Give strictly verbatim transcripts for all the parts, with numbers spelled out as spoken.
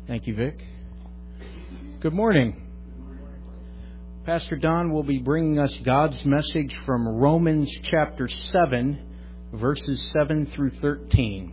Thank you, Vic. Good morning. Pastor Don will be bringing us God's message from Romans chapter seven, verses seven through thirteen.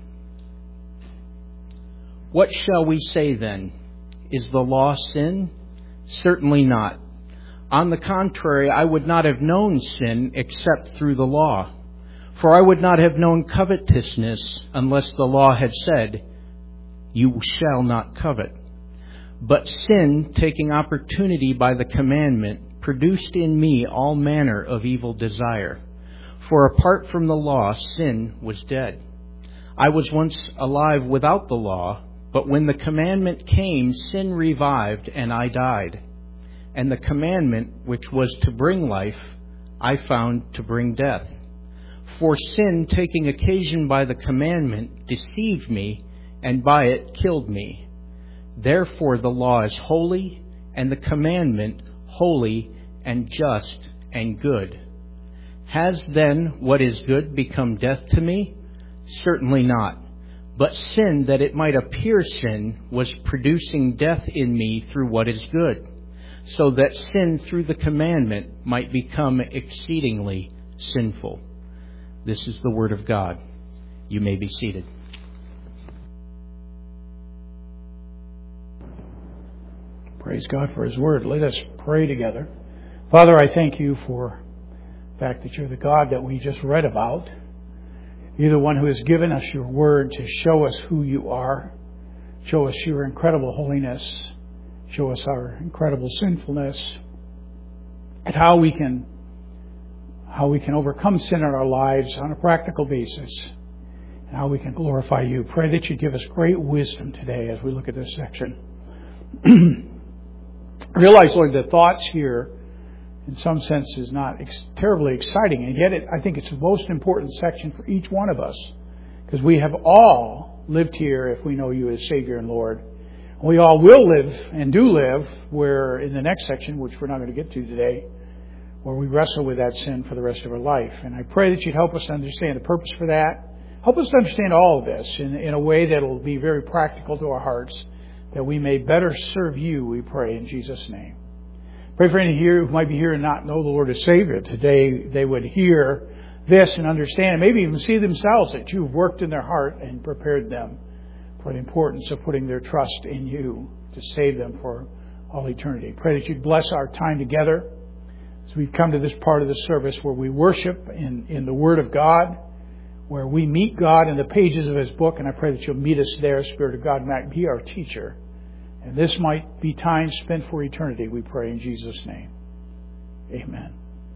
What shall we say then? Is the law sin? Certainly not. On the contrary, I would not have known sin except through the law. For I would not have known covetousness unless the law had said, "You shall not covet." But sin, taking opportunity by the commandment, produced in me all manner of evil desire. For apart from the law, sin was dead. I was once alive without the law, but when the commandment came, sin revived, and I died. And the commandment, which was to bring life, I found to bring death. For sin, taking occasion by the commandment, deceived me, and by it killed me. Therefore the law is holy, and the commandment holy and just and good. Has then what is good become death to me? Certainly not. But sin, that it might appear sin, was producing death in me through what is good, so that sin through the commandment might become exceedingly sinful. This is the word of God. You may be seated. Praise God for His Word. Let us pray together. Father, I thank You for the fact that You're the God that we just read about. You're the one who has given us Your Word to show us who You are, show us Your incredible holiness, show us our incredible sinfulness, and how we can how we can overcome sin in our lives on a practical basis, and how we can glorify You. Pray that You give us great wisdom today as we look at this section. I realize, Lord, the thoughts here, in some sense, is not ex- terribly exciting, and yet it, I think it's the most important section for each one of us, because we have all lived here if we know You as Savior and Lord. We all will live and do live where, in the next section, which we're not going to get to today, where we wrestle with that sin for the rest of our life. And I pray that You'd help us to understand the purpose for that. Help us to understand all of this in, in a way that will be very practical to our hearts, that we may better serve You, we pray, in Jesus' name. Pray for any here who might be here and not know the Lord as Savior. Today they would hear this and understand, and maybe even see themselves that You've worked in their heart and prepared them for the importance of putting their trust in You to save them for all eternity. Pray that You'd bless our time together as we've come to this part of the service where we worship in, in the Word of God, where we meet God in the pages of His book, and I pray that You'll meet us there. Spirit of God might be our teacher. And this might be time spent for eternity, we pray in Jesus' name. Amen.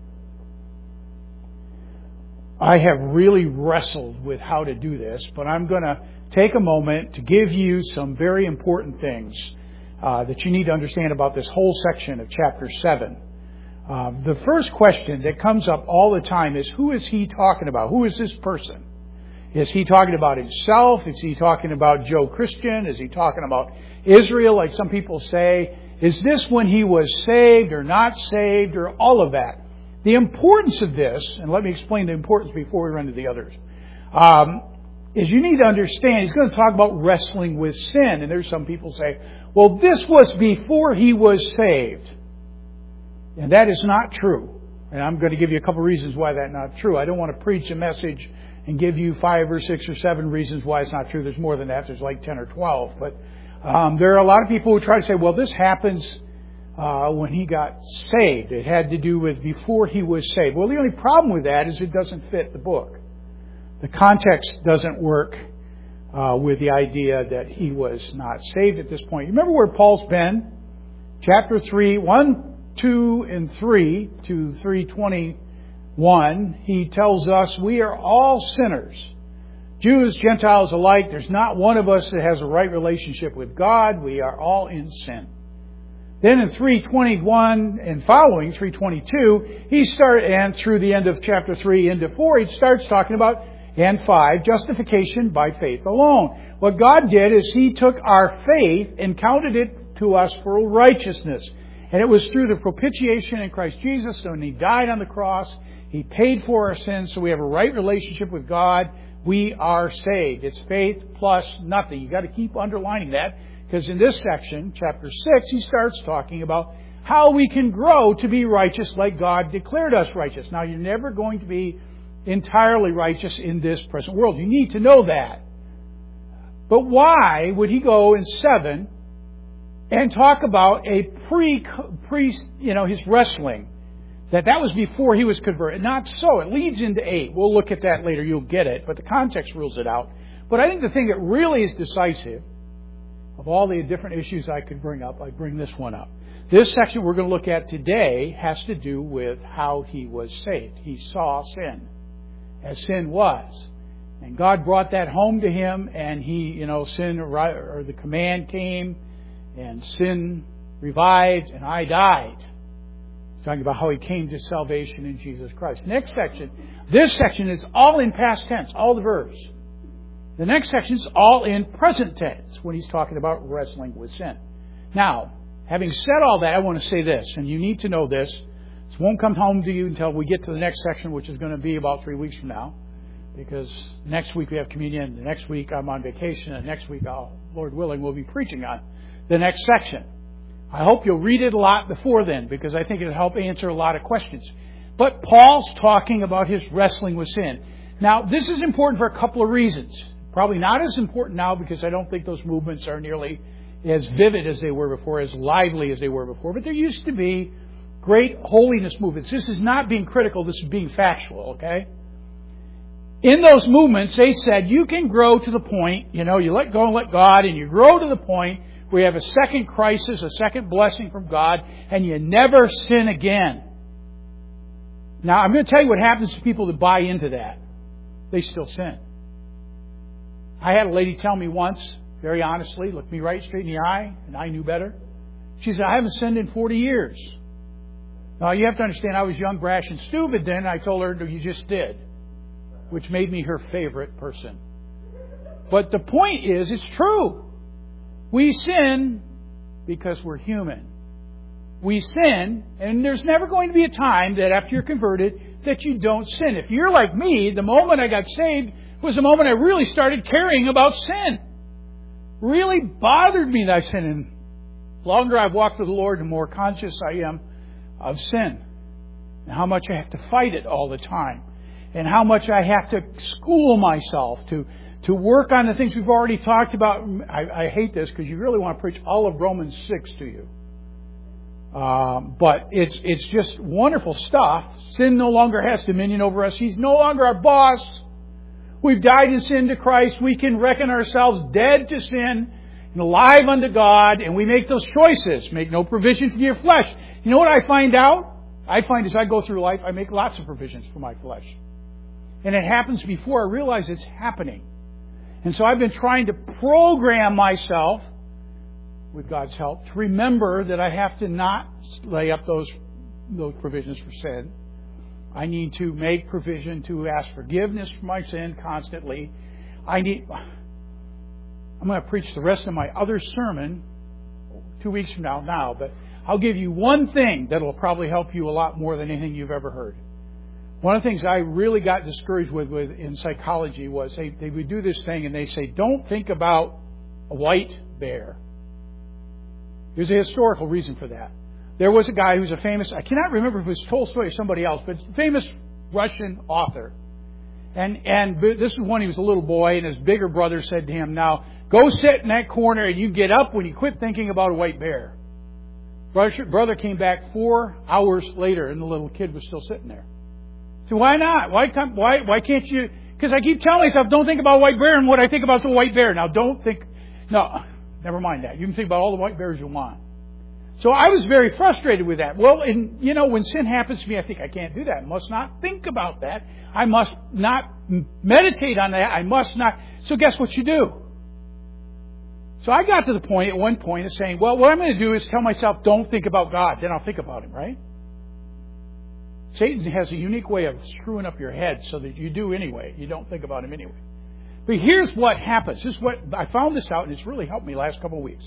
I have really wrestled with how to do this, but I'm going to take a moment to give you some very important things uh, that you need to understand about this whole section of chapter seven. Uh, the first question that comes up all the time is, who is he talking about? Who is this person? Is he talking about himself? Is he talking about Joe Christian? Is he talking about Israel, like some people say? Is this when he was saved or not saved, or all of that? The importance of this, and let me explain the importance before we run to the others, um, is you need to understand, he's going to talk about wrestling with sin. And there's some people say, well, this was before he was saved. And that is not true. And I'm going to give you a couple of reasons why that's not true. I don't want to preach a message and give you five or six or seven reasons why it's not true. There's more than that. There's like ten or twelve. But um, there are a lot of people who try to say, well, this happens uh, when he got saved. It had to do with before he was saved. Well, the only problem with that is it doesn't fit the book. The context doesn't work uh, with the idea that he was not saved at this point. You remember where Paul's been? Chapter three, one, two, and three to three twenty-one, he tells us we are all sinners. Jews, Gentiles alike. There's not one of us that has a right relationship with God. We are all in sin. Then in three twenty-one and following, three twenty-two, he start and through the end of chapter three into four, he starts talking about, and five, justification by faith alone. What God did is He took our faith and counted it to us for righteousness. And it was through the propitiation in Christ Jesus. So when He died on the cross, He paid for our sins, so we have a right relationship with God. We are saved. It's faith plus nothing. You've got to keep underlining that, Because in this section, chapter six, he starts talking about how we can grow to be righteous like God declared us righteous. Now, you're never going to be entirely righteous in this present world. You need to know that. But why would he go in seven and talk about a pre, pre, you know, his wrestling? That that was before he was converted. Not so. It leads into eight. We'll look at that later. You'll get it. But the context rules it out. But I think the thing that really is decisive, of all the different issues I could bring up, I bring this one up. This section we're going to look at today has to do with how he was saved. He saw sin as sin was. And God brought that home to him, and he, you know, sin, or the command came, and sin revived, and I died. He's talking about how he came to salvation in Jesus Christ. Next section, this section is all in past tense, all the verbs. The next section is all in present tense when he's talking about wrestling with sin. Now, having said all that, I want to say this, and you need to know this. This won't come home to you until we get to the next section, which is going to be about three weeks from now. Because next week we have communion, the next week I'm on vacation, and next week, I'll, Lord willing, we'll be preaching on the next section. I hope you'll read it a lot before then, because I think it'll help answer a lot of questions. But Paul's talking about his wrestling with sin. Now, this is important for a couple of reasons. Probably not as important now, because I don't think those movements are nearly as vivid as they were before, as lively as they were before. But there used to be great holiness movements. This is not being critical, this is being factual, okay? In those movements, they said you can grow to the point, you know, you let go and let God, and you grow to the point where you have a second crisis, a second blessing from God, and you never sin again. Now, I'm going to tell you what happens to people that buy into that. They still sin. I had a lady tell me once, very honestly, looked me right straight in the eye, and I knew better. She said, I haven't sinned in forty years. Now, you have to understand, I was young, brash, and stupid then. I told her, no, you just did. Which made me her favorite person. But the point is, it's true. We sin because we're human. We sin, and there's never going to be a time that after you're converted that you don't sin. If you're like me, the moment I got saved was the moment I really started caring about sin. Really bothered me that I sin. And the longer I've walked with the Lord, the more conscious I am of sin. And how much I have to fight it all the time. And how much I have to school myself to, to work on the things we've already talked about. I, I hate this because you really want to preach all of Romans six to you. Um, but it's it's just wonderful stuff. Sin no longer has dominion over us. He's no longer our boss. We've died in sin to Christ. We can reckon ourselves dead to sin and alive unto God. And we make those choices. Make no provision for your flesh. You know what I find out? I find as I go through life, I make lots of provisions for my flesh. And it happens before I realize it's happening. And so I've been trying to program myself, with God's help, to remember that I have to not lay up those, those provisions for sin. I need to make provision to ask forgiveness for my sin constantly. I need... I'm going to preach the rest of my other sermon two weeks from now, now, but I'll give you one thing that will probably help you a lot more than anything you've ever heard. One of the things I really got discouraged with, with in psychology was they, they would do this thing and they say, don't think about a white bear. There's a historical reason for that. There was a guy who was a famous, I cannot remember if it was Tolstoy or somebody else, but famous Russian author. And and this was when he was a little boy, and his bigger brother said to him, now, go sit in that corner and you get up when you quit thinking about a white bear. Brother, brother came back four hours later, and the little kid was still sitting there. So why not? Why come, why why can't you? Because I keep telling myself, don't think about a white bear, and what I think about is a white bear. Now, don't think. No, never mind that. You can think about all the white bears you want. So I was very frustrated with that. Well, and you know, when sin happens to me, I think I can't do that. I must not think about that. I must not meditate on that. I must not. So guess what you do? So I got to the point at one point of saying, well, what I'm going to do is tell myself, don't think about God. Then I'll think about Him, right? Satan has a unique way of screwing up your head so that you do anyway. You don't think about Him anyway. But here's what happens. This is what I found this out, and it's really helped me the last couple of weeks.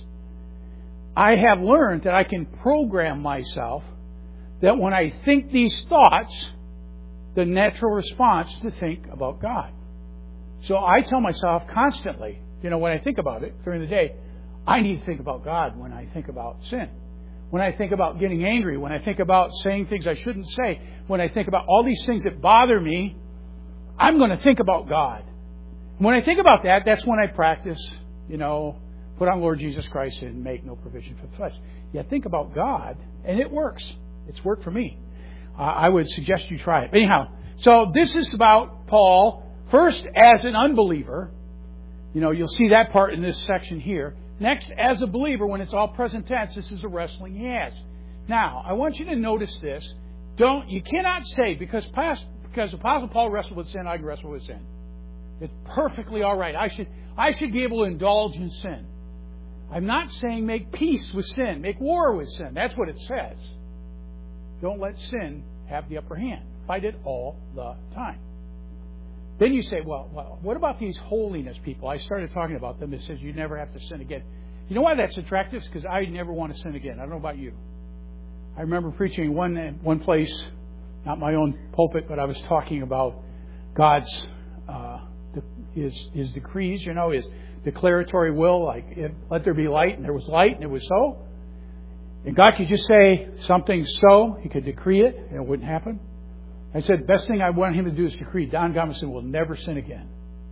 I have learned that I can program myself that when I think these thoughts, the natural response is to think about God. So I tell myself constantly, you know, when I think about it during the day, I need to think about God when I think about sin. When I think about getting angry, when I think about saying things I shouldn't say, when I think about all these things that bother me, I'm going to think about God. When I think about that, that's when I practice, you know, put on Lord Jesus Christ and make no provision for the flesh. Yeah, think about God, and it works. It's worked for me. Uh, I would suggest you try it. But anyhow, so this is about Paul, first as an unbeliever. You know, you'll see that part in this section here. Next, as a believer, when it's all present tense, this is the wrestling he has. Now, I want you to notice this. Don't you cannot say because past, because Apostle Paul wrestled with sin, I can wrestle with sin. It's perfectly all right. I should I should be able to indulge in sin. I'm not saying make peace with sin, make war with sin. That's what it says. Don't let sin have the upper hand. Fight it all the time. Then you say, well, well, what about these holiness people? I started talking about them. It says you never have to sin again. You know why that's attractive? Because I never want to sin again. I don't know about you. I remember preaching one one place, not my own pulpit, but I was talking about God's uh, his his decrees. You know, his declaratory will, like if, let there be light, and there was light, and it was so. And God could just say something so, He could decree it, and it wouldn't happen. I said, the best thing I want Him to do is decree Don Gummerson will never sin again.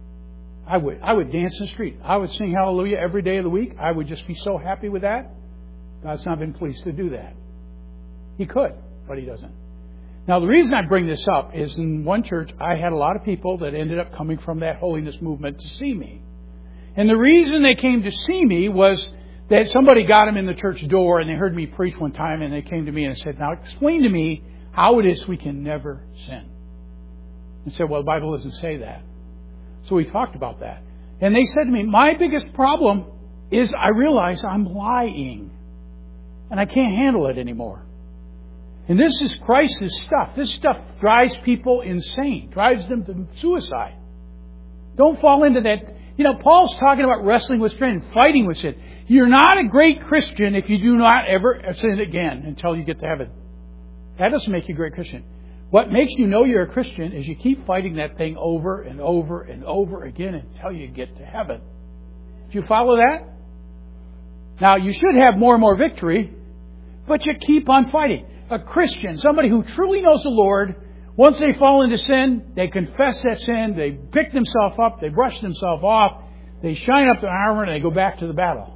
I would I would dance in the street. I would sing hallelujah every day of the week. I would just be so happy with that. God's not been pleased to do that. He could, but He doesn't. Now, the reason I bring this up is in one church, I had a lot of people that ended up coming from that holiness movement to see me. And the reason they came to see me was that somebody got them in the church door and they heard me preach one time and they came to me and said, now explain to me how it is we can never sin. And said, well, the Bible doesn't say that. So we talked about that. And they said to me, my biggest problem is I realize I'm lying. And I can't handle it anymore. And this is Christ's stuff. This stuff drives people insane. Drives them to suicide. Don't fall into that. You know, Paul's talking about wrestling with sin and fighting with sin. You're not a great Christian if you do not ever sin again until you get to heaven. That doesn't make you a great Christian. What makes you know you're a Christian is you keep fighting that thing over and over and over again until you get to heaven. Do you follow that? Now, you should have more and more victory, but you keep on fighting. A Christian, somebody who truly knows the Lord, once they fall into sin, they confess that sin, they pick themselves up, they brush themselves off, they shine up their armor, and they go back to the battle.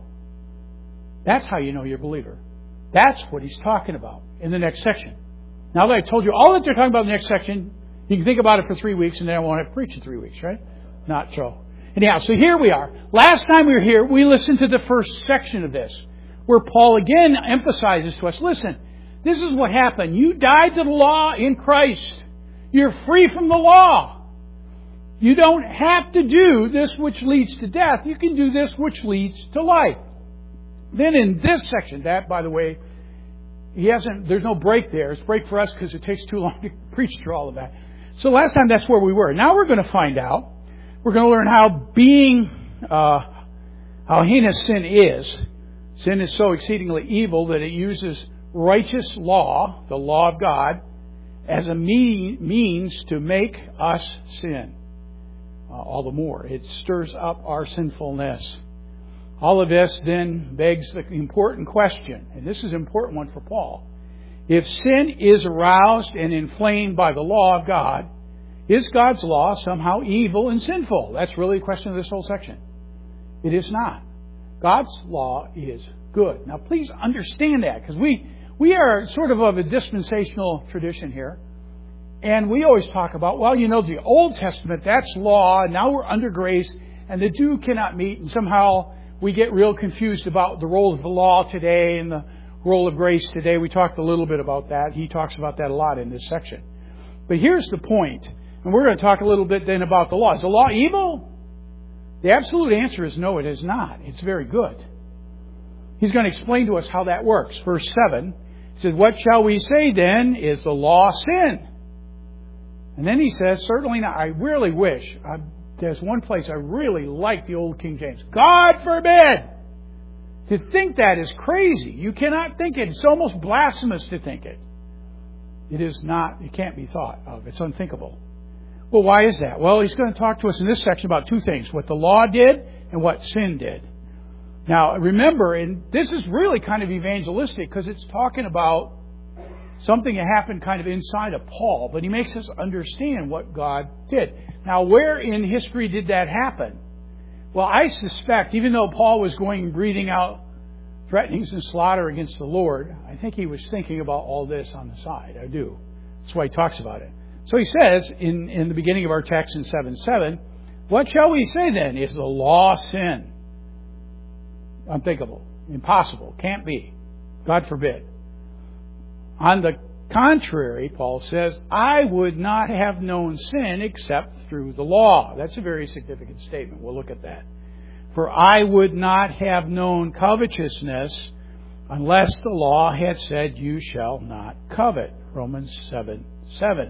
That's how you know you're a believer. That's what he's talking about in the next section. Now that I told you all that they're talking about in the next section, you can think about it for three weeks and then I won't have to preach in three weeks, right? Not so. Anyhow, so here we are. Last time we were here, we listened to the first section of this, where Paul again emphasizes to us, listen, this is what happened. You died to the law in Christ. You're free from the law. You don't have to do this which leads to death. You can do this which leads to life. Then in this section, that, by the way, he hasn't. There's no break there. It's break for us because it takes too long to preach through all of that. So last time that's where we were. Now we're going to find out. We're going to learn how being, uh, how heinous sin is. Sin is so exceedingly evil that it uses righteous law, the law of God, as a means to make us sin. Uh, all the more. It stirs up our sinfulness. All of this then begs the important question, and this is an important one for Paul. If sin is aroused and inflamed by the law of God, is God's law somehow evil and sinful? That's really the question of this whole section. It is not. God's law is good. Now please understand that, because we, we are sort of of a dispensational tradition here. And we always talk about, well, you know, the Old Testament, that's law, and now we're under grace, and the two cannot meet, and somehow we get real confused about the role of the law today and the role of grace today. We talked a little bit about that. He talks about that a lot in this section. But here's the point, and we're going to talk a little bit then about the law. Is the law evil? The absolute answer is no, it is not. It's very good. He's going to explain to us how that works. Verse seven, he says, what shall we say then? Is the law sin? And then he says, certainly not. I really wish, I, there's one place I really like the old King James. God forbid! To think that is crazy. You cannot think it. It's almost blasphemous to think it. It is not, it can't be thought of. It's unthinkable. Well, why is that? Well, he's going to talk to us in this section about two things. What the law did and what sin did. Now, remember, and this is really kind of evangelistic because it's talking about something that happened kind of inside of Paul, but he makes us understand what God did. Now, where in history did that happen? Well, I suspect, even though Paul was going breathing out threatenings and slaughter against the Lord, I think he was thinking about all this on the side. I do. That's why he talks about it. So he says in, in the beginning of our text in seven seven, what shall we say then? Is the law sin? Unthinkable. Impossible. Can't be. God forbid. On the contrary, Paul says, I would not have known sin except through the law. That's a very significant statement. We'll look at that. For I would not have known covetousness unless the law had said, you shall not covet. Romans seven seven.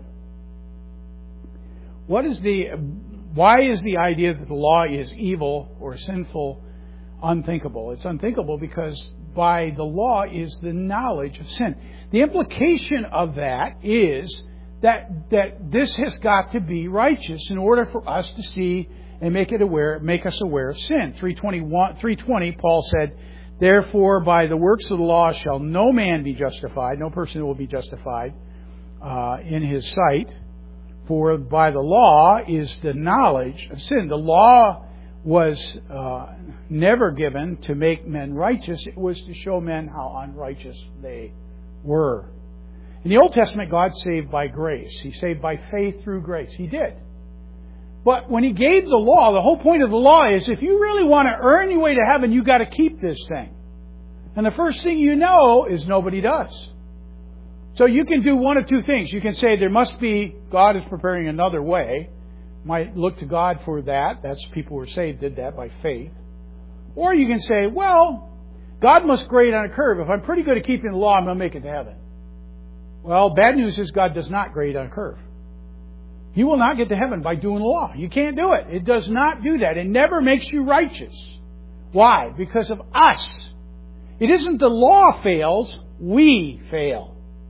What is the, why is the idea that the law is evil or sinful unthinkable? It's unthinkable because by the law is the knowledge of sin. The implication of that is that that this has got to be righteous in order for us to see and make it aware, make us aware of sin. three twenty-one, three twenty, Paul said, therefore by the works of the law shall no man be justified, no person will be justified uh, in his sight. For by the law is the knowledge of sin. The law was uh, never given to make men righteous. It was to show men how unrighteous they were. In the Old Testament, God saved by grace. He saved by faith through grace. He did. But when He gave the law, the whole point of the law is if you really want to earn your way to heaven, you've got to keep this thing. And the first thing you know is nobody does. So you can do one of two things. You can say there must be, God is preparing another way. Might look to God for that. That's people who were saved did that by faith. Or you can say, well, God must grade on a curve. If I'm pretty good at keeping the law, I'm going to make it to heaven. Well, bad news is God does not grade on a curve. You will not get to heaven by doing the law. You can't do it. It does not do that. It never makes you righteous. Why? Because of us. It isn't the law fails, we fail.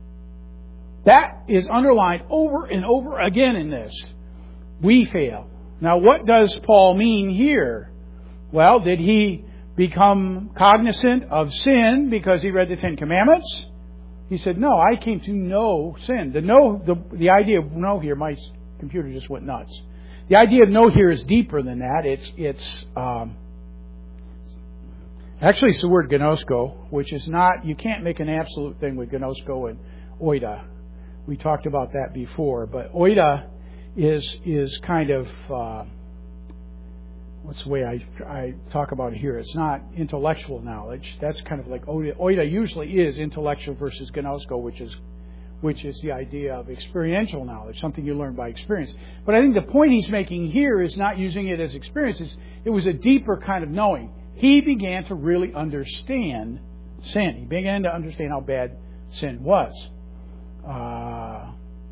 That is underlined over and over again in this. We fail. Now, what does Paul mean here? Well, did he become cognizant of sin because he read the Ten Commandments? He said, no, I came to know sin. The know, the, the idea of know here, my computer just went nuts. The idea of know here is deeper than that. It's, it's, um, actually it's the word gnosko, which is not, you can't make an absolute thing with gnosko and oida. We talked about that before, but oida is is kind of uh, what's the way I I talk about it here? It's not intellectual knowledge. That's kind of like oida. Oida usually is intellectual versus gnosko, which is which is the idea of experiential knowledge, something you learn by experience. But I think the point he's making here is not using it as experience. It's, it was a deeper kind of knowing. He began to really understand sin. He began to understand how bad sin was. Uh,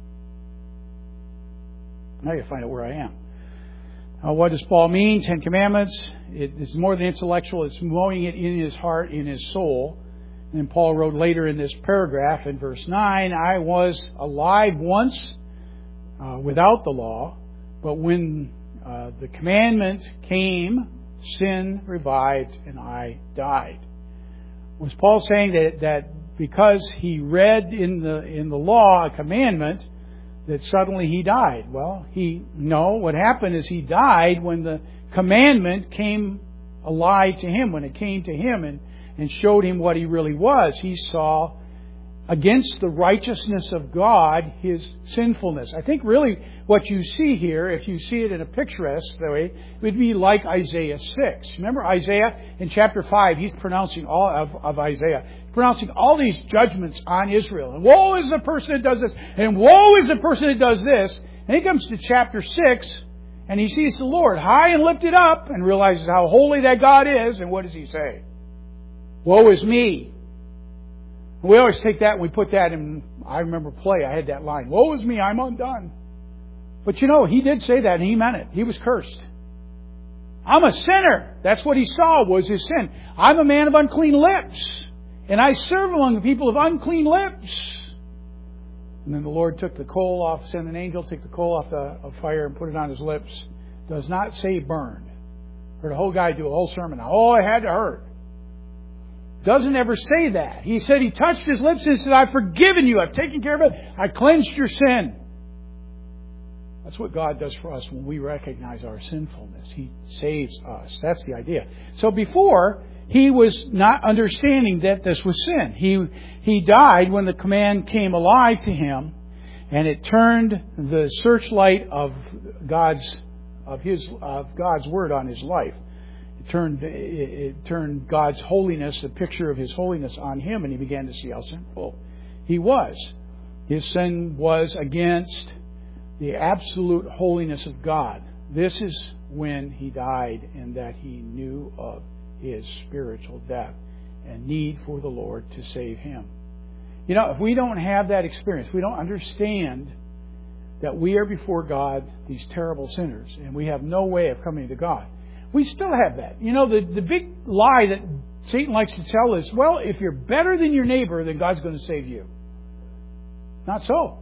now I got to find out where I am. Uh, what does Paul mean? Ten Commandments. It is more than intellectual. It's knowing it in his heart, in his soul. And then Paul wrote later in this paragraph in verse nine, I was alive once uh, without the law, but when uh, the commandment came, sin revived and I died. Was Paul saying that that because he read in the in the law a commandment that suddenly he died? Well, he no. What happened is he died when the commandment came alive to him, when it came to him and, and showed him what he really was. He saw against the righteousness of God his sinfulness. I think really what you see here, if you see it in a picturesque way, would be like Isaiah six. Remember Isaiah in chapter five, he's pronouncing all of, of Isaiah, pronouncing all these judgments on Israel. And woe is the person that does this, and woe is the person that does this. And he comes to chapter six, and he sees the Lord high and lifted up, and realizes how holy that God is, and what does he say? Woe is me. We always take that and we put that in, I remember play, I had that line, woe is me, I'm undone. But you know, he did say that and he meant it. He was cursed. I'm a sinner. That's what he saw was his sin. I'm a man of unclean lips. And I serve among the people of unclean lips. And then the Lord took the coal off, sent an angel, took the coal off the of fire and put it on his lips. Does not say burned. Heard a whole guy do a whole sermon. Oh, it had to hurt. doesn't ever say that. He said He touched His lips and said, I've forgiven you. I've taken care of it. I cleansed your sin. That's what God does for us when we recognize our sinfulness. He saves us. That's the idea. So before, He was not understanding that this was sin. He he died when the command came alive to Him, and it turned the searchlight of God's of His of God's Word on His life. It turned it, it turned God's holiness, the picture of His holiness, on Him, and he began to see how sinful he was. His sin was against the absolute holiness of God. This is when he died, and that he knew of his spiritual death and need for the Lord to save him. You know, if we don't have that experience, we don't understand that we are before God, these terrible sinners, and we have no way of coming to God. We still have that. You know, the, the big lie that Satan likes to tell is, well, if you're better than your neighbor, then God's going to save you. Not so.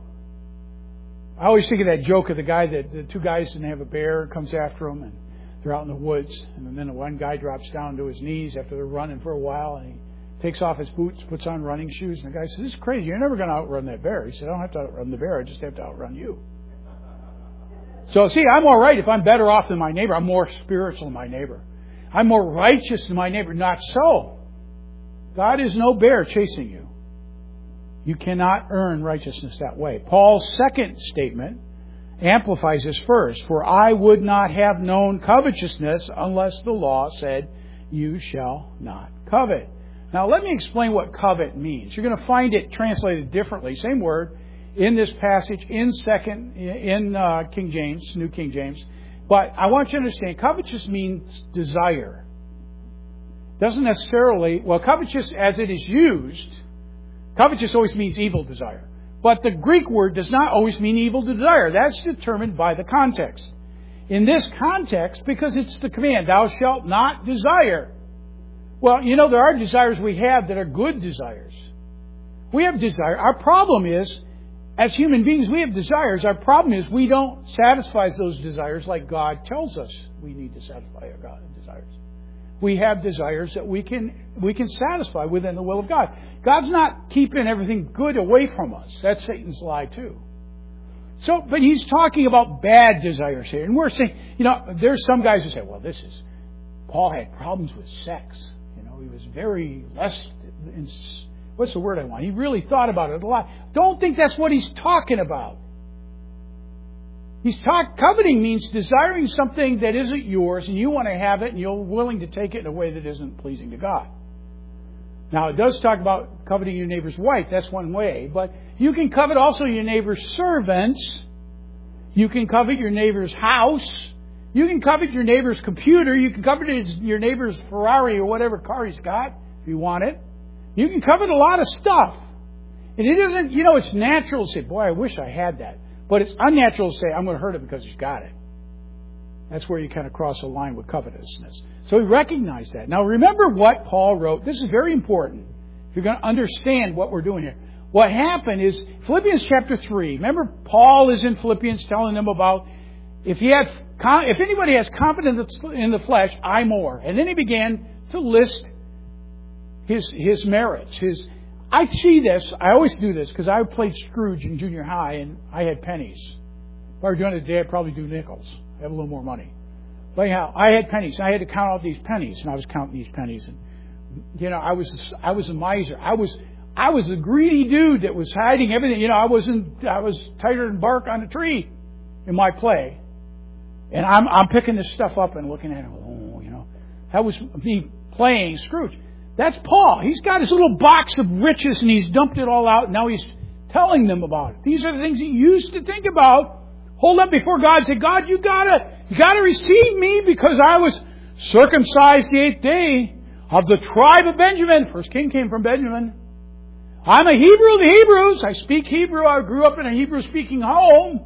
I always think of that joke of the guy that the two guys didn't have a bear, comes after them, and they're out in the woods, and then the one guy drops down to his knees after they're running for a while, and he takes off his boots, puts on running shoes, and the guy says, "This is crazy. You're never going to outrun that bear." He said, "I don't have to outrun the bear. I just have to outrun you." So, see, I'm all right if I'm better off than my neighbor. I'm more spiritual than my neighbor. I'm more righteous than my neighbor. Not so. God is no bear chasing you. You cannot earn righteousness that way. Paul's second statement amplifies this first. For I would not have known covetousness unless the law said, you shall not covet. Now let me explain what covet means. You're going to find it translated differently. Same word in this passage in second in uh, King James, New King James. But I want you to understand, covetous means desire. Doesn't necessarily, well, covetous as it is used, covetous always means evil desire. But the Greek word does not always mean evil desire. That's determined by the context. In this context, because it's the command, thou shalt not desire. Well, you know, there are desires we have that are good desires. We have desire. Our problem is, as human beings, we have desires. Our problem is we don't satisfy those desires like God tells us we need to satisfy our God desires. We have desires that we can we can satisfy within the will of God. God's not keeping everything good away from us. That's Satan's lie too. So, but he's talking about bad desires here. And we're saying, you know, there's some guys who say, well, this is, Paul had problems with sex. You know, he was very less, what's the word I want? He really thought about it a lot. Don't think that's what he's talking about. He's talk, coveting means desiring something that isn't yours and you want to have it and you're willing to take it in a way that isn't pleasing to God. Now, it does talk about coveting your neighbor's wife. That's one way. But you can covet also your neighbor's servants. You can covet your neighbor's house. You can covet your neighbor's computer. You can covet his, your neighbor's Ferrari or whatever car he's got if you want it. You can covet a lot of stuff. And it isn't, you know, it's natural to say, boy, I wish I had that. But it's unnatural to say, I'm going to hurt it because he's got it. That's where you kind of cross a line with covetousness. So we recognize that. Now remember what Paul wrote. This is very important if you're going to understand what we're doing here. What happened is, Philippians chapter three, remember Paul is in Philippians telling them about, if he had, if anybody has confidence in the flesh, I more. And then he began to list his his merits, his I see this, I always do this, because I played Scrooge in junior high and I had pennies. If I were doing it today, I'd probably do nickels. I have a little more money. But anyhow, I had pennies. And I had to count out these pennies, and I was counting these pennies. And, you know, I was I was a miser. I was I was a greedy dude that was hiding everything. You know, I wasn't, I was tighter than bark on a tree in my play. And I'm I'm picking this stuff up and looking at it. Oh, you know, that was me playing Scrooge. That's Paul. He's got his little box of riches and he's dumped it all out. And now he's telling them about it. These are the things he used to think about. Hold up before God and say, God, you gotta, you gotta receive me because I was circumcised the eighth day of the tribe of Benjamin. First king came from Benjamin. I'm a Hebrew of the Hebrews. I speak Hebrew. I grew up in a Hebrew speaking home.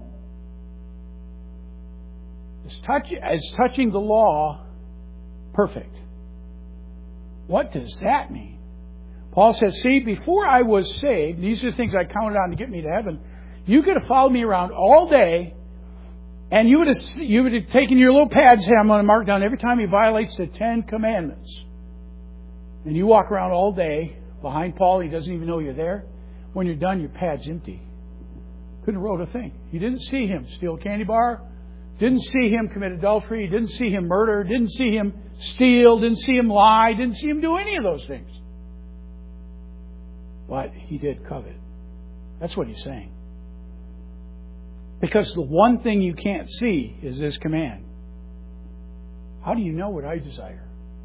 As, touch, as touching the law, perfect. What does that mean? Paul says, see, before I was saved, these are the things I counted on to get me to heaven. You could have followed me around all day, and you would have you would have taken your little pad and said, I'm going to mark down every time he violates the Ten Commandments. and you walk around all day behind Paul, he doesn't even know you're there. When you're done, your pad's empty. Couldn't have wrote a thing. You didn't see him steal a candy bar. Didn't see him commit adultery. Didn't see him murder. Didn't see him steal. Didn't see him lie. Didn't see him do any of those things. But he did covet. That's what he's saying. Because the one thing you can't see is this command. How do you know what I desire?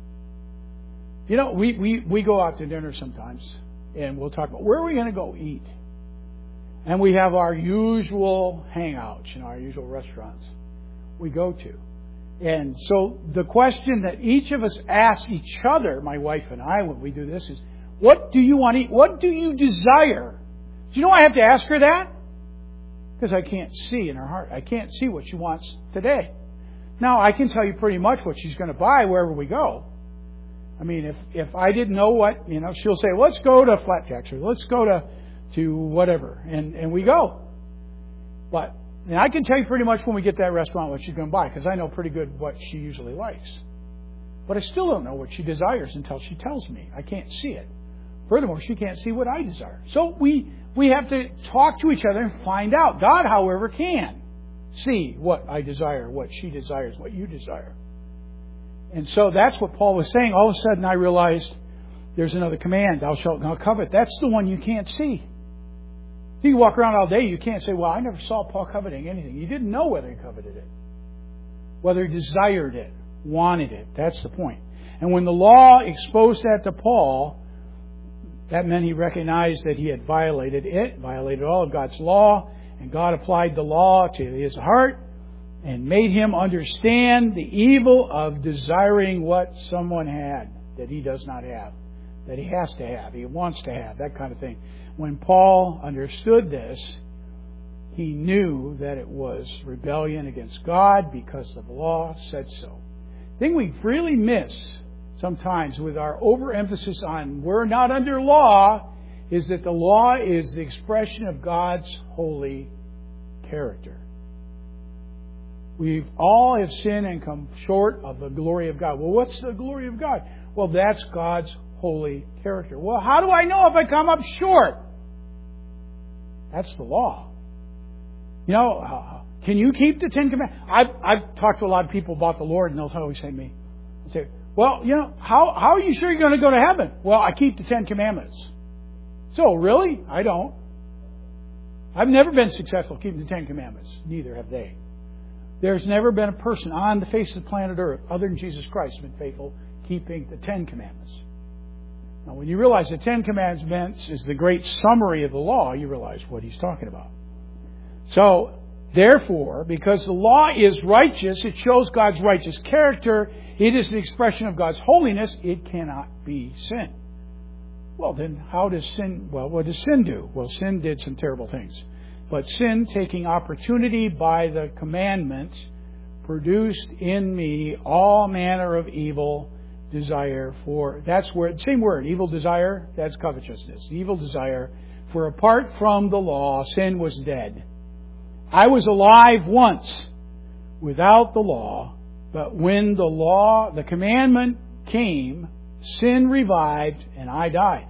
You know, we, we, we go out to dinner sometimes, and we'll talk about where are we going to go eat. And we have our usual hangouts, you know, our usual restaurants we go to. And so the question that each of us asks each other, my wife and I, when we do this is, what do you want to eat? What do you desire? Do you know I have to ask her that? Because I can't see in her heart. I can't see what she wants today. Now, I can tell you pretty much what she's going to buy wherever we go. I mean, if, if I didn't know what, you know, she'll say, let's go to Flapjacks or let's go to, to whatever. And, and we go. But, and I can tell you pretty much when we get to that restaurant what she's going to buy because I know pretty good what she usually likes. But I still don't know what she desires until she tells me. I can't see it. Furthermore, she can't see what I desire. So we, we have to talk to each other and find out. God, however, can see what I desire, what she desires, what you desire. And so that's what Paul was saying. All of a sudden I realized there's another command, thou shalt not covet. That's the one you can't see. You walk around all day, you can't say, well, I never saw Paul coveting anything. You didn't know whether he coveted it. Whether he desired it, wanted it. That's the point. And when the law exposed that to Paul, that meant he recognized that he had violated it, violated all of God's law, and God applied the law to his heart and made him understand the evil of desiring what someone had that he does not have, that he has to have, he wants to have, that kind of thing. When Paul understood this, he knew that it was rebellion against God because the law said so. The thing we really miss sometimes with our overemphasis on we're not under law is that the law is the expression of God's holy character. We all have sinned and come short of the glory of God. Well, what's the glory of God? Well, that's God's holy character. Well, how do I know if I come up short? That's the law. You know, uh, can you keep the Ten Commandments? I've, I've talked to a lot of people about the Lord, and they'll always say to me, they say, well, you know, how, how are you sure you're going to go to heaven? Well, I keep the Ten Commandments. So, really? I don't. I've never been successful keeping the Ten Commandments. Neither have they. There's never been a person on the face of the planet Earth, other than Jesus Christ, who's been faithful keeping the Ten Commandments. Now, when you realize the Ten Commandments is the great summary of the law, you realize what he's talking about. So, therefore, because the law is righteous, it shows God's righteous character, it is the expression of God's holiness, it cannot be sin. Well, then how does sin, well, what does sin do? Well, sin did some terrible things. But sin, taking opportunity by the commandment, produced in me all manner of evil desire for, that's where, same word, evil desire, that's covetousness. Evil desire, for apart from the law, sin was dead. I was alive once without the law, but when the law, the commandment came, sin revived and I died.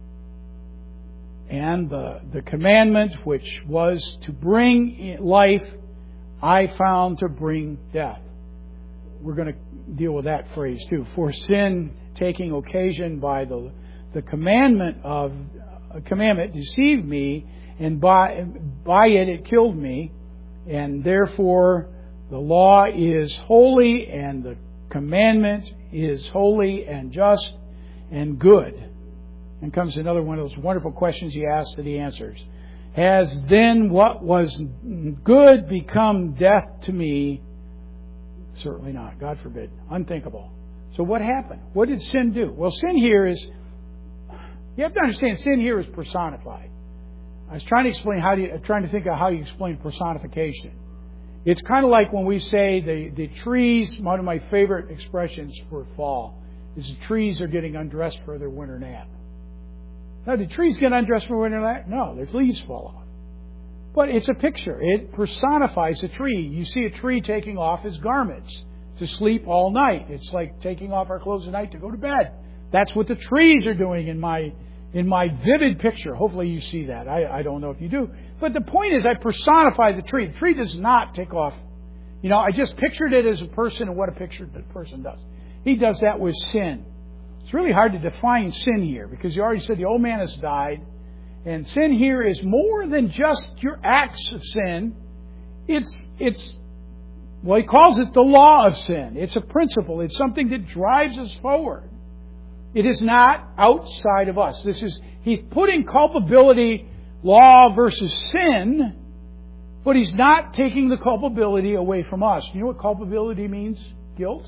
And the, the commandment, which was to bring life, I found to bring death. We're going to deal with that phrase too. For sin taking occasion by the, the commandment of a commandment deceived me, and by, by it it killed me. And therefore the law is holy and the commandment is holy and just and good. And comes another one of those wonderful questions he asks that he answers. Has then what was good become death to me? Certainly not. God forbid. Unthinkable. So what happened? What did sin do? Well, sin here is, you have to understand, sin here is personified. I was trying to explain how do you, trying to think of how you explain personification. It's kind of like when we say the, the trees, one of my favorite expressions for fall, is the trees are getting undressed for their winter nap. Now, did trees get undressed for winter nap? No, their leaves fall off. But it's a picture. It personifies a tree. You see a tree taking off his garments to sleep all night. It's like taking off our clothes at night to go to bed. That's what the trees are doing in my in my vivid picture. Hopefully you see that. I, I don't know if you do. But the point is I personify the tree. The tree does not take off. You know, I just pictured it as a person and what a picture the person does. He does that with sin. It's really hard to define sin here because you already said the old man has died. And sin here is more than just your acts of sin. It's, it's, well, he calls it the law of sin. It's a principle. It's something that drives us forward. It is not outside of us. This is, he's putting culpability, law versus sin, but he's not taking the culpability away from us. You know what culpability means? Guilt.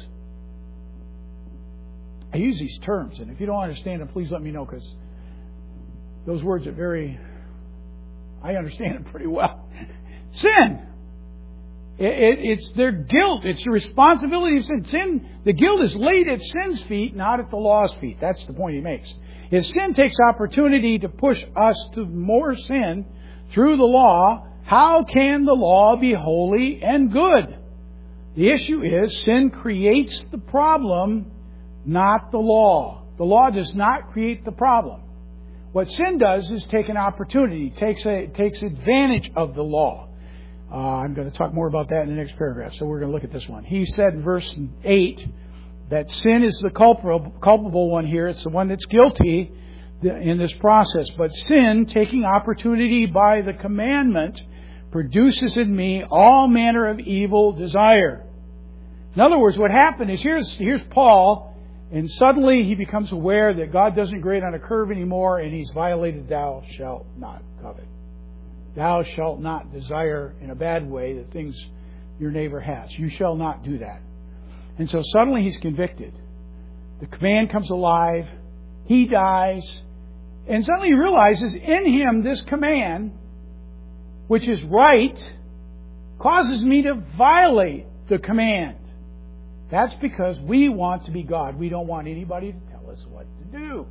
I use these terms, and if you don't understand them, please let me know, because those words are very, I understand them pretty well. Sin. It, it, it's their guilt. It's the responsibility of sin. Sin, the guilt is laid at sin's feet, not at the law's feet. That's the point he makes. If sin takes opportunity to push us to more sin through the law, how can the law be holy and good? The issue is sin creates the problem, not the law. The law does not create the problem. What sin does is take an opportunity, takes a, takes advantage of the law. Uh, I'm going to talk more about that in the next paragraph, so we're going to look at this one. He said in verse eight that sin is the culpable, culpable one here. It's the one that's guilty in this process. But sin, taking opportunity by the commandment, produces in me all manner of evil desire. In other words, what happened is, here's, here's Paul, and suddenly he becomes aware that God doesn't grade on a curve anymore, and he's violated thou shalt not covet. Thou shalt not desire in a bad way the things your neighbor has. You shall not do that. And so suddenly he's convicted. The command comes alive. He dies. And suddenly he realizes in him this command, which is right, causes me to violate the command. That's because we want to be God. We don't want anybody to tell us what to do.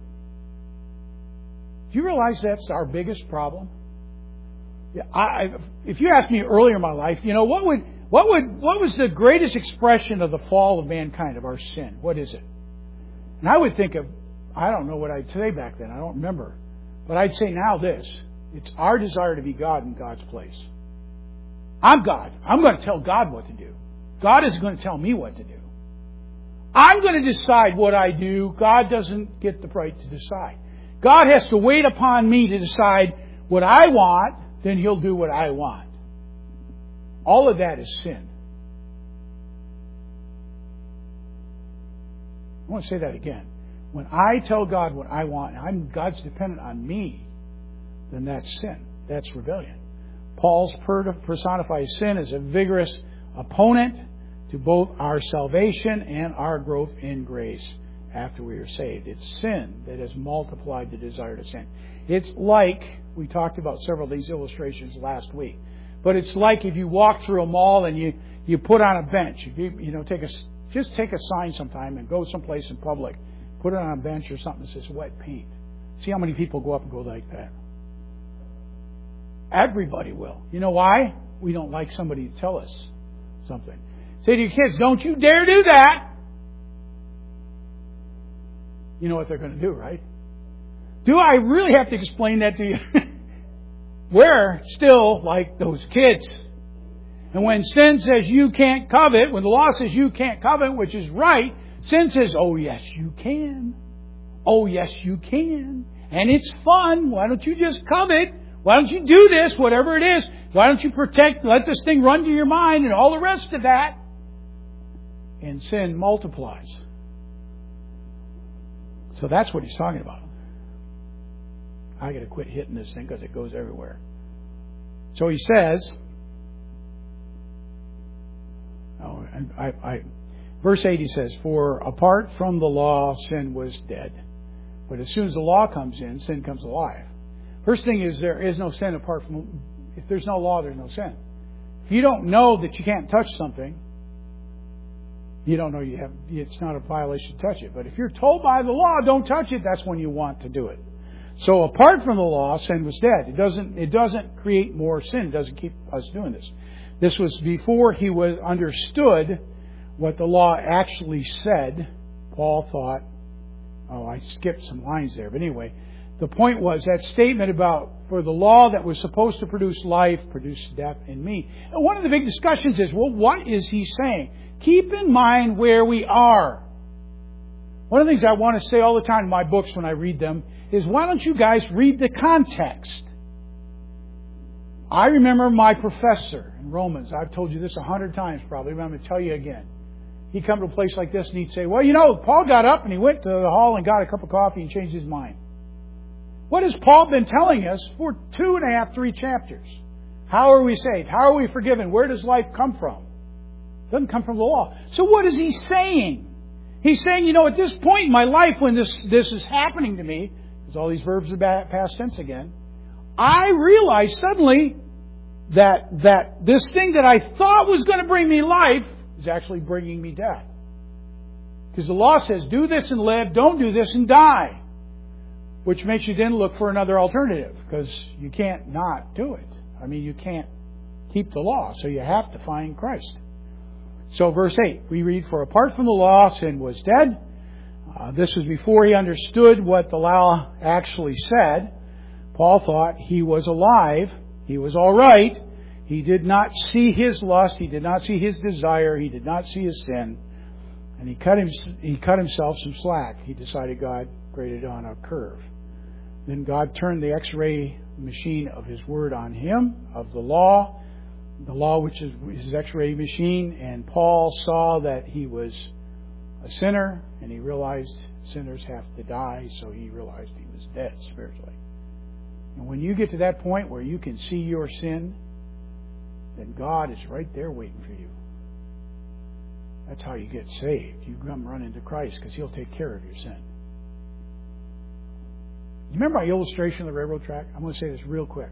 Do you realize that's our biggest problem? Yeah, I, if you asked me earlier in my life, you know, what would, what would, what was the greatest expression of the fall of mankind, of our sin? What is it? And I would think of, I don't know what I'd say back then. I don't remember. But I'd say now this. It's our desire to be God in God's place. I'm God. I'm going to tell God what to do. God isn't going to tell me what to do. I'm going to decide what I do. God doesn't get the right to decide. God has to wait upon me to decide what I want, then He'll do what I want. All of that is sin. I want to say that again. When I tell God what I want, I'm God's dependent on me, then that's sin. That's rebellion. Paul's personifies sin as a vigorous opponent to both our salvation and our growth in grace after we are saved. It's sin that has multiplied the desire to sin. It's like, we talked about several of these illustrations last week, but it's like if you walk through a mall and you, you put on a bench. If you, you know, take a, just take a sign sometime and go someplace in public, put it on a bench or something that says wet paint. See how many people go up and go like that. Everybody will. You know why? We don't like somebody to tell us something. Say to your kids, don't you dare do that. You know what they're going to do, right? Do I really have to explain that to you? We're still like those kids. And when sin says you can't covet, when the law says you can't covet, which is right, sin says, oh yes, you can. Oh yes, you can. And it's fun. Why don't you just covet? Why don't you do this, whatever it is? Why don't you protect, let this thing run to your mind and all the rest of that? And sin multiplies. So that's what he's talking about. I got to quit hitting this thing because it goes everywhere. So he says, oh, I, I, verse eight he says, for apart from the law, sin was dead. But as soon as the law comes in, sin comes alive. First thing is there is no sin apart from, if there's no law, there's no sin. If you don't know that you can't touch something, you don't know you have, it's not a violation to touch it. But if you're told by the law, don't touch it, that's when you want to do it. So apart from the law, sin was dead. It doesn't, it doesn't create more sin. It doesn't keep us doing this. This was before he was understood what the law actually said. Paul thought, Oh, I skipped some lines there. But anyway, the point was that statement about for the law that was supposed to produce life produced death in me. And one of the big discussions is, well, what is he saying? Keep in mind where we are. One of the things I want to say all the time in my books when I read them is, why don't you guys read the context? I remember my professor in Romans. I've told you this a hundred times probably, but I'm going to tell you again. He'd come to a place like this and he'd say, well, you know, Paul got up and he went to the hall and got a cup of coffee and changed his mind. What has Paul been telling us for two and a half, three chapters? How are we saved? How are we forgiven? Where does life come from? It doesn't come from the law. So what is he saying? He's saying, you know, at this point in my life when this, this is happening to me, because all these verbs are past tense again, I realize suddenly that, that this thing that I thought was going to bring me life is actually bringing me death. Because the law says, do this and live, don't do this and die. Which makes you then look for another alternative, because you can't not do it. I mean, you can't keep the law, so you have to find Christ. So verse eight, we read, for apart from the law, sin was dead. Uh, this was before he understood what the law actually said. Paul thought he was alive. He was all right. He did not see his lust. He did not see his desire. He did not see his sin. And he cut, him, he cut himself some slack. He decided God graded on a curve. Then God turned the x-ray machine of His Word on him, of the law, the law which is His x-ray machine, and Paul saw that he was a sinner, and he realized sinners have to die, so he realized he was dead spiritually. And when you get to that point where you can see your sin, then God is right there waiting for you. That's how you get saved. You come running to Christ because He'll take care of your sin. You remember my illustration of the railroad track? I'm going to say this real quick.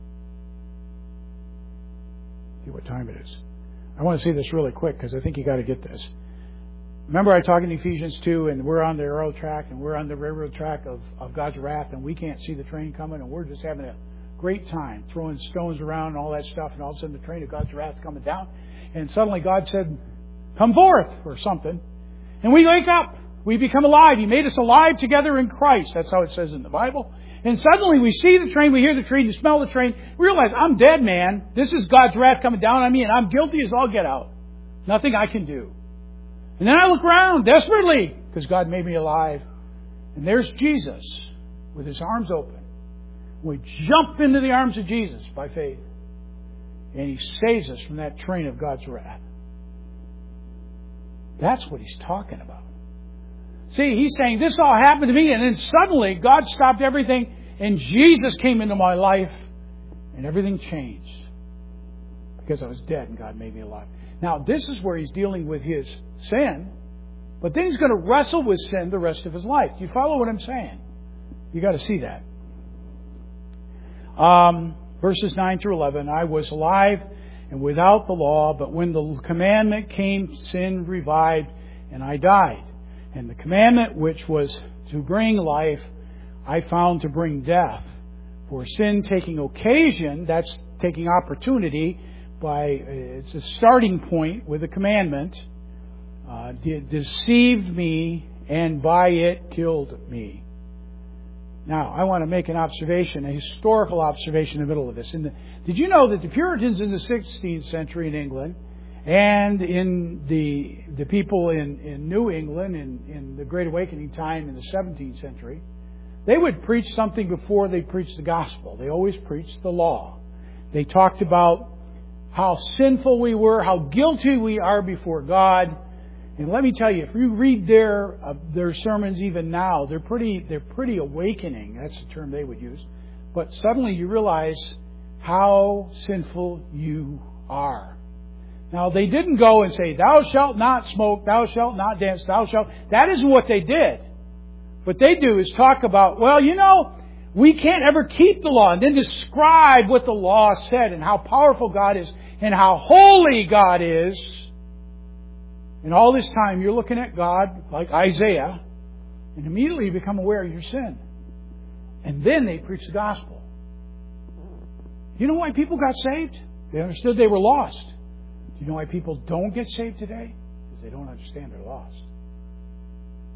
See what time it is. I want to say this really quick because I think you got to get this. Remember I talked in Ephesians two, and we're on the railroad track, and we're on the railroad track of, of God's wrath, and we can't see the train coming, and we're just having a great time throwing stones around and all that stuff, and all of a sudden the train of God's wrath is coming down, and suddenly God said, come forth, or something, and we wake up. We become alive. He made us alive together in Christ. That's how it says in the Bible. And suddenly we see the train, we hear the train, you smell the train, realize I'm dead, man. This is God's wrath coming down on me, and I'm guilty as all get out. Nothing I can do. And then I look around desperately because God made me alive. And there's Jesus with His arms open. We jump into the arms of Jesus by faith. And He saves us from that train of God's wrath. That's what He's talking about. See, He's saying this all happened to me, and then suddenly God stopped everything, and Jesus came into my life, and everything changed. Because I was dead, and God made me alive. Now, this is where He's dealing with his sin, but then He's going to wrestle with sin the rest of His life. Do you follow what I'm saying? You got to see that. Um, verses nine through eleven, I was alive and without the law, but when the commandment came, sin revived, and I died. And the commandment which was to bring life, I found to bring death. For sin taking occasion, that's taking opportunity, by it's a starting point with a commandment, uh, de- deceived me, and by it killed me. Now, I want to make an observation, a historical observation in the middle of this. In the, did you know that the Puritans in the sixteenth century in England, and in the the people in, in New England in, in the Great Awakening time in the seventeenth century, they would preach something before they preached the gospel. They always preached the law. They talked about how sinful we were, how guilty we are before God. And let me tell you, if you read their uh, their sermons even now, they're pretty they're pretty awakening. That's the term they would use. But suddenly you realize how sinful you are. Now, they didn't go and say, thou shalt not smoke, thou shalt not dance, thou shalt... That isn't what they did. What they do is talk about, well, you know, we can't ever keep the law, and then describe what the law said and how powerful God is and how holy God is. And all this time, you're looking at God like Isaiah, and immediately you become aware of your sin. And then they preach the gospel. You know why people got saved? They understood they were lost. Do you know why people don't get saved today? Because they don't understand they're lost.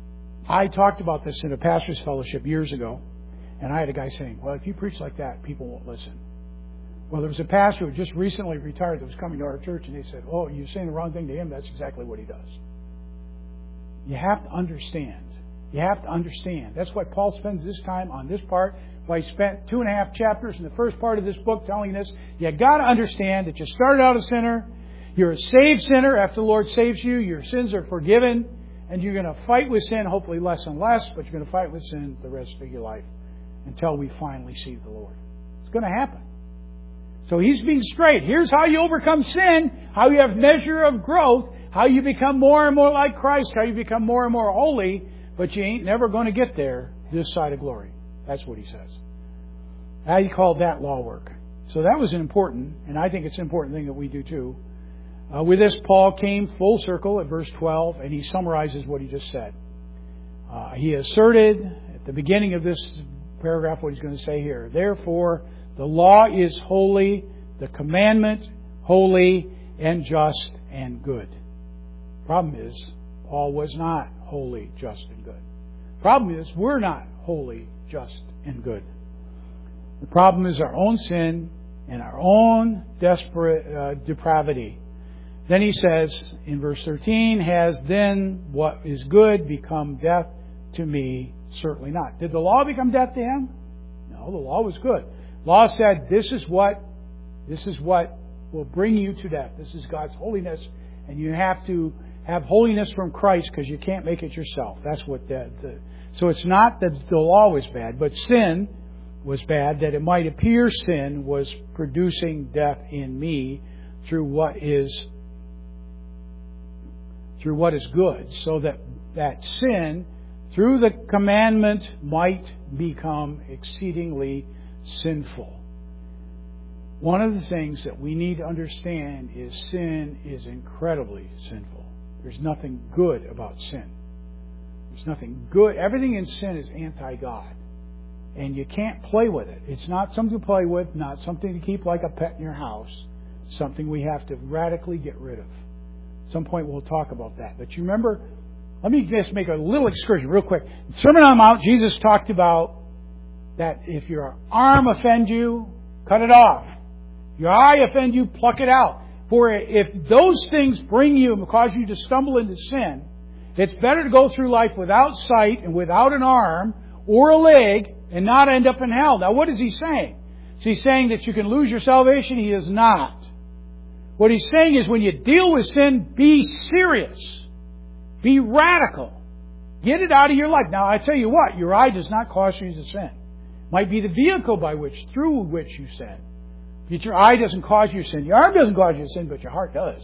I talked about this in a pastor's fellowship years ago, and I had a guy saying, well, if you preach like that, people won't listen. Well, there was a pastor who just recently retired that was coming to our church, and they said, oh, you're saying the wrong thing to him? That's exactly what he does. You have to understand. You have to understand. That's why Paul spends this time on this part, why he spent two and a half chapters in the first part of this book telling this. You got to understand that you started out a sinner. You're a saved sinner. After the Lord saves you, your sins are forgiven. And you're going to fight with sin, hopefully less and less, but you're going to fight with sin the rest of your life until we finally see the Lord. It's going to happen. So he's being straight. Here's how you overcome sin, how you have measure of growth, how you become more and more like Christ, how you become more and more holy, but you ain't never going to get there this side of glory. That's what he says. How you call that law work. So that was important, and I think it's an important thing that we do too. Uh, with this, Paul came full circle at verse twelve, and he summarizes what he just said. Uh, he asserted at the beginning of this paragraph what he's going to say here. Therefore, the law is holy, the commandment holy and just and good. Problem is, Paul was not holy, just, and good. Problem is, we're not holy, just, and good. The problem is our own sin and our own desperate uh, depravity. Then he says in verse thirteen, has then what is good become death to me? Certainly not. Did the law become death to him? No, the law was good. Law said, this is what, this is what will bring you to death. This is God's holiness, and you have to have holiness from Christ because you can't make it yourself. That's what that. The, so it's not that the law was bad, but sin was bad. That it might appear sin was producing death in me through what is through what is good, so that that sin through the commandment might become exceedingly sinful. One of the things that we need to understand is sin is incredibly sinful. There's nothing good about sin. There's nothing good. Everything in sin is anti-God. And you can't play with it. It's not something to play with, not something to keep like a pet in your house. Something we have to radically get rid of. At some point we'll talk about that. But you remember, let me just make a little excursion real quick. In Sermon on the Mount, Jesus talked about that if your arm offends you, cut it off. If your eye offends you, pluck it out. For if those things bring you and cause you to stumble into sin, it's better to go through life without sight and without an arm or a leg and not end up in hell. Now, what is he saying? Is he saying that you can lose your salvation? He is not. What he's saying is when you deal with sin, be serious. Be radical. Get it out of your life. Now, I tell you what, your eye does not cause you to sin. It might be the vehicle by which, through which you sin. But your eye doesn't cause you to sin. Your arm doesn't cause you to sin, but your heart does.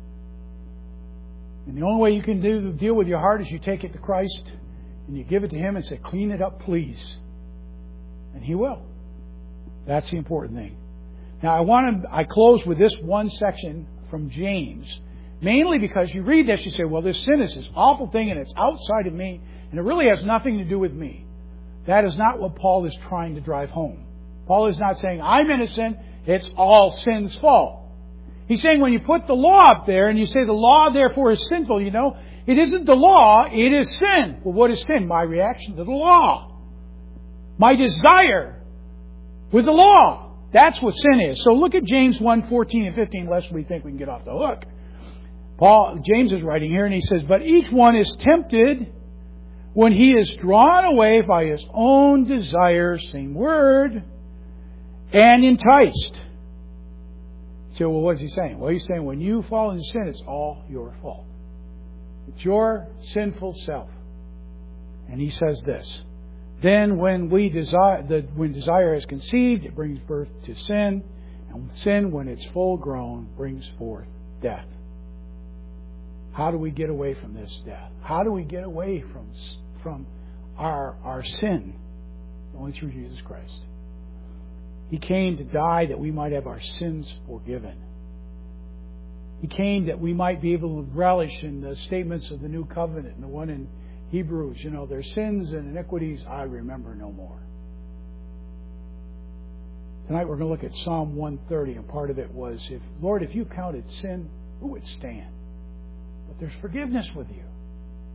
And the only way you can do deal with your heart is you take it to Christ and you give it to Him and say, clean it up, please. And He will. That's the important thing. Now, I want to, I close with this one section from James. Mainly because you read this, you say, well, this sin is this awful thing and it's outside of me and it really has nothing to do with me. That is not what Paul is trying to drive home. Paul is not saying, I'm innocent, it's all sin's fault. He's saying when you put the law up there and you say the law therefore is sinful, you know, it isn't the law, it is sin. Well, what is sin? My reaction to the law. My desire with the law. That's what sin is. So look at James one, fourteen and fifteen, lest we think we can get off the hook. Paul, James is writing here and he says, but each one is tempted when he is drawn away by his own desires, same word, and enticed. So, well, what's he saying? Well, he's saying when you fall into sin, it's all your fault. It's your sinful self. And he says this, then when we desire, the, when desire is conceived, it brings birth to sin, and sin, when it's full grown, brings forth death. How do we get away from this death? How do we get away from from our our sin? Only through Jesus Christ. He came to die that we might have our sins forgiven. He came that we might be able to relish in the statements of the new covenant and the one in Hebrews. You know, their sins and iniquities I remember no more. Tonight we're going to look at Psalm one thirty, and part of it was, if Lord, if you counted sin, who would stand? But there's forgiveness with you.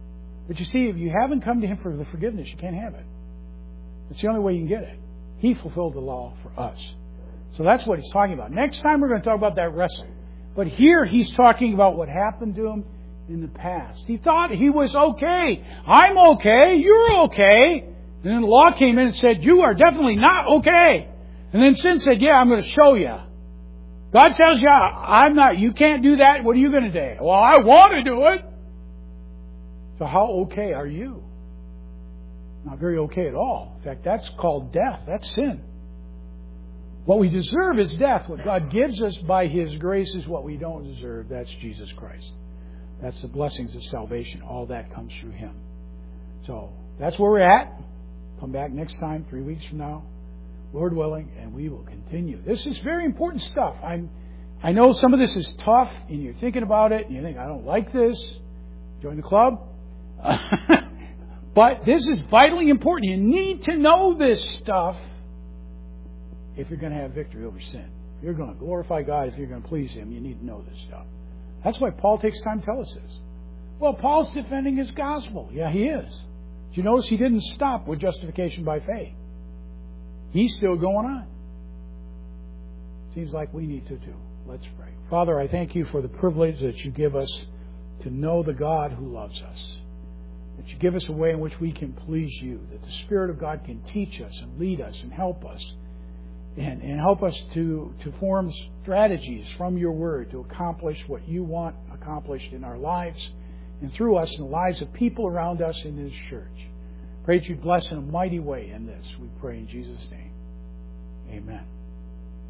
But you see, if you haven't come to Him for the forgiveness, you can't have it. It's the only way you can get it. He fulfilled the law for us. So that's what He's talking about. Next time we're going to talk about that wrestle. But here He's talking about what happened to him in the past. He thought he was okay. I'm okay. You're okay. And then the law came in and said, you are definitely not okay. And then sin said, yeah, I'm going to show you. God tells you, I'm not, you can't do that. What are you going to do? Well, I want to do it. So how okay are you? Not very okay at all. In fact, that's called death. That's sin. What we deserve is death. What God gives us by His grace is what we don't deserve. That's Jesus Christ. That's the blessings of salvation. All that comes through Him. So that's where we're at. Come back next time, three weeks from now, Lord willing, and we will continue. This is very important stuff. I'm, I know some of this is tough, and you're thinking about it, and you think, I don't like this. Join the club. But this is vitally important. You need to know this stuff if you're going to have victory over sin. If you're going to glorify God, if you're going to please Him, you need to know this stuff. That's why Paul takes time to tell us this. Well, Paul's defending his gospel. Yeah, he is. Did you notice he didn't stop with justification by faith? He's still going on. Seems like we need to too. Let's pray. Father, I thank You for the privilege that You give us to know the God who loves us. That You give us a way in which we can please You. That the Spirit of God can teach us and lead us and help us. And, and help us to, to form strategies from Your Word to accomplish what You want accomplished in our lives and through us in the lives of people around us in this church. Pray that You'd bless in a mighty way in this. We pray in Jesus' name. Amen.